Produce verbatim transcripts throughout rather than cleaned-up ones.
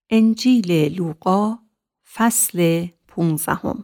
انجیل لوقا فصل پونزدهم.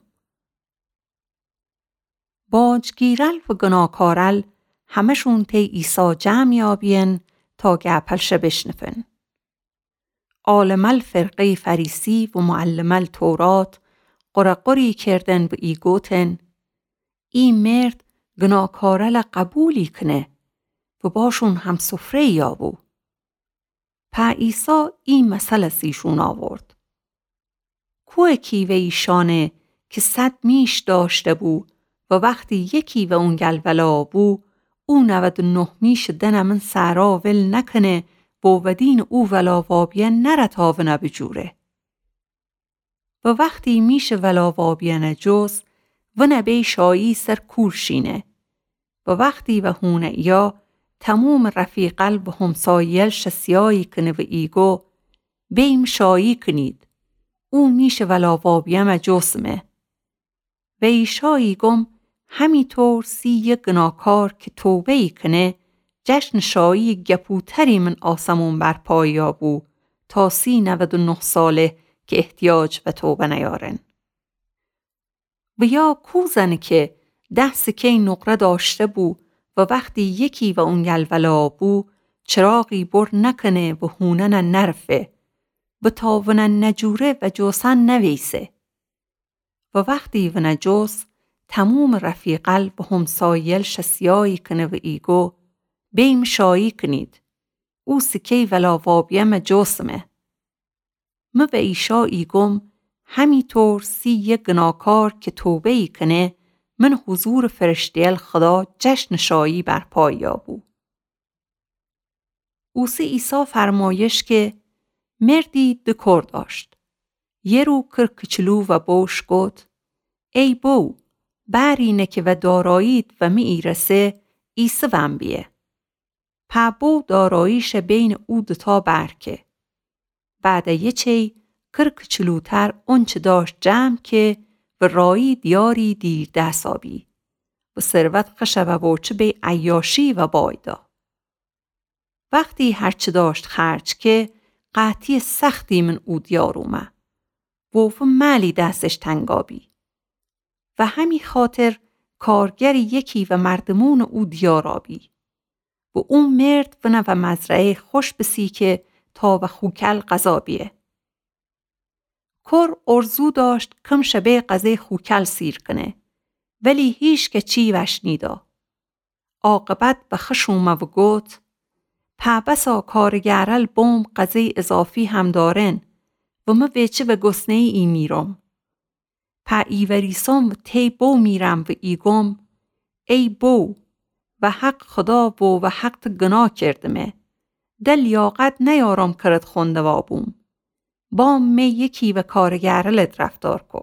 باجگیرل و گناهکارل همشون تی عیسی جمع یابین تا گپلش بشنفن. عالمل فرقه فریسی و معلمل تورات قرقری کردن و ای گوتن این مرد گناهکارل قبولی کنه و باشون هم سفره یابو. پا عیسی این مسئله سیشون آورد. کوه کیوه ایشانه که صد میش داشته بو و وقتی یکی و اون گلولا بو او نود و نه میش دنمن سرا ول نکنه و ودین او ولاوابیه نرتاونه بجوره. و وقتی میش ولاوابیه نجوز و نبی شایی سر کورشینه و وقتی و هونه یا تموم رفیقل و همسایل شسیایی کنه و ایگو بیم شایی کنید او میشه ولاوابیه مجوسمه و ایشایی گم همیطور سی یک گناهکار که توبه ای کنه جشن شایی گپوتری من آسمون برپای یابو تا سی نود و نه ساله که احتیاج و توبه نیارن. و یا کوزنه که ده سکه نقره داشته بو و وقتی یکی و اون گلولا بو چراغی بر نکنه و هونن نرفه و تاونن نجوره و جوسن نویسه. و وقتی و نجوس تموم رفیقل و همسایل شسیایی کنه و ایگو بیم شایی کنید او سکه ولاوابیه مجوسمه. ما و ایشا ایگم همیطور سی یک گناهکار که توبه ای کنه من حضور فرشتیل خدا جشن شایی برپای یابو. اوسی عیسی فرمایش که مردی دکر داشت. یه رو کر کچلو و بوش گفت ای بو برینه که و دارایید و می ایرسه ایسه وم بیه. پا بو داراییش بین او دتا برکه. بعد یه چی کر کچلوتر اونچه داشت جمع که و رایی دیاری دیر دستابی و ثروت خشه و بوچه به عیاشی و بایدا. وقتی هرچه داشت خرج که قحطی سختی من او دیار اومه و و مالی دستش تنگابی و همی خاطر کارگر یکی و مردمون او دیارابی و اون مرد و نه و مزرعه خوش بسی که تا و خوکل قضابیه. کر ارزو داشت کم شبه قضای خوکل سیر کنه ولی هیچ که چی وش نیدا. عاقبت به خشومه و گوت پا بسا کارگرل بوم قضای اضافی هم دارن و ما ویچه و گسنه ای میرم. پا ایوریسم و تی بو میرم و ایگم ای بو و حق خدا بو و حق گناه کردمه دل لیاقت نیارم کرد خونده وابوم با می یکی و کارگرلت رفتار کو.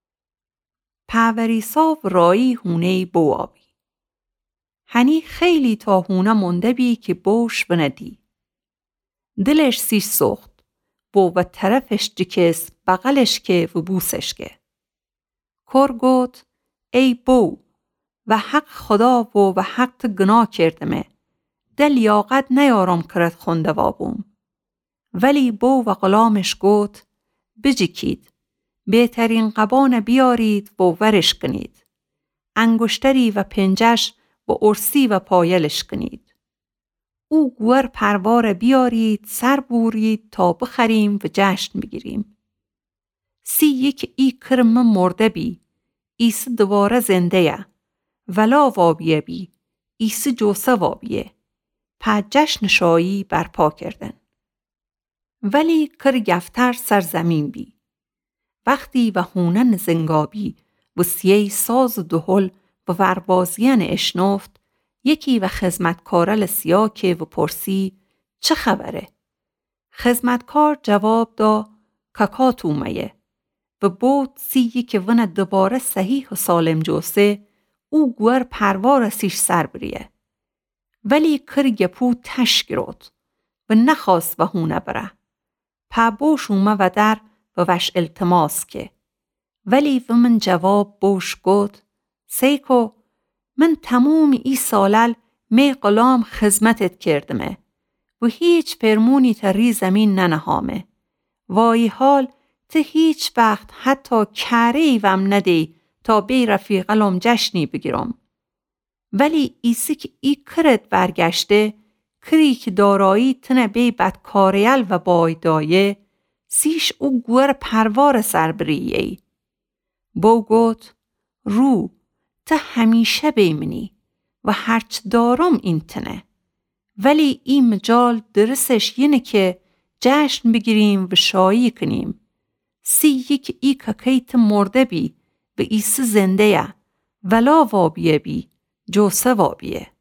پاوریسا و رایی هونه بو آبی. هنی خیلی تا هونه منده بی که بوش بندی. دلش سیش سخت بو و طرفش جکس بغلش که و بوسش که. کر گوت ای بو و حق خدا بو و حق گناه کردمه دل لیاقت نیارم کرد خونده وابوم. ولی بو و غلامش گوت بجکید بهترین قبان بیارید و ورش کنید انگشتری و پنجش و ارسی و پایلش کنید او گور پروار بیارید سر بورید تا بخریم و جشن بگیریم. سی یک ای کرم مرده بی ایس دواره زنده یا ولا وابیه بی ایس جوسه وابیه پا جشن شایی برپا کردن. ولی کر گفتر سرزمین بی. وقتی و هونن زنگابی و سیه ساز دهل و وربازیان اشنفت یکی و خزمتکارل سیاکه و پرسی چه خبره؟ خزمتکار جواب دا ککات اومه و بود سی که ون دوباره صحیح و سالم جوسه او گوار پروار سیش سر بریه. ولی کر گپو تش گرود و نخواست و هونه بره. پا بوش اومه و در و وش التماس که ولی و من جواب بوش گود سیکو من تموم ای سالل می غلام خدمتت کردمه و هیچ پرمونی تری زمین ننهامه وای حال ته هیچ وقت حتی کره ای وم ندی تا بی رفیقلم جشنی بگیرم. ولی ایسی که ای کرد برگشته، کری که دارایی تنه بی بدکاریل و بایدایه، سیش او گور پروار سربریهی. بو گوت رو ته همیشه بیمنی و هرچ دارم این تنه. ولی این مجال درسش اینه که جشن بگیریم و شایی کنیم. سی یک ای که کیت مرده بی و ایسی زنده یا ولا وابیه بی جوسه وابیه.